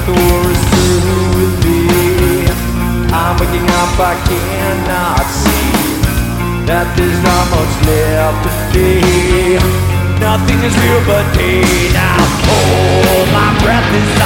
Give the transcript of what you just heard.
the war is through with me. I'm waking up, I cannot see that there's not much left to be. Nothing is real but day now. Oh, my breath is